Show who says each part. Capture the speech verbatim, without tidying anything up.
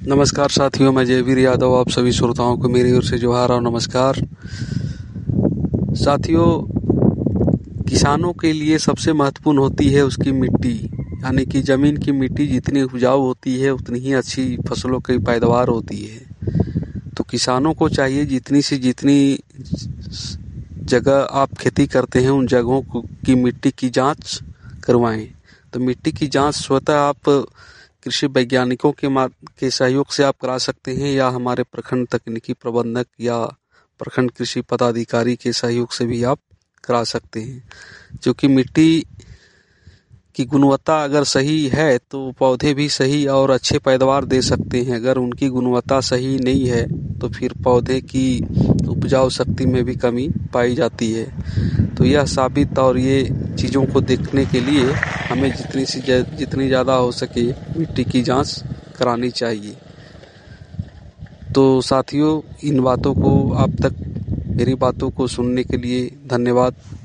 Speaker 1: नमस्कार साथियों, मैं जयवीर यादव आप सभी श्रोताओं को मेरी ओर से जोहार और नमस्कार। साथियों, किसानों के लिए सबसे महत्वपूर्ण होती है उसकी मिट्टी, यानी कि ज़मीन की मिट्टी जितनी उपजाऊ होती है उतनी ही अच्छी फसलों की पैदावार होती है। तो किसानों को चाहिए जितनी से जितनी जगह आप खेती करते हैं उन जगहों की मिट्टी की जांच करवाएं। तो मिट्टी की जांच स्वतः आप कृषि वैज्ञानिकों के के सहयोग से आप करा सकते हैं, या हमारे प्रखंड तकनीकी प्रबंधक या प्रखंड कृषि पदाधिकारी के सहयोग से भी आप करा सकते हैं। जो कि मिट्टी की गुणवत्ता अगर सही है तो पौधे भी सही और अच्छे पैदावार दे सकते हैं। अगर उनकी गुणवत्ता सही नहीं है तो फिर पौधे की उपजाऊ शक्ति में भी कमी पाई जाती है। तो यह साबित और ये चीज़ों को देखने के लिए हमें जितनी सी जितनी ज़्यादा हो सके मिट्टी की जांच करानी चाहिए। तो साथियों, इन बातों को आप तक मेरी बातों को सुनने के लिए धन्यवाद।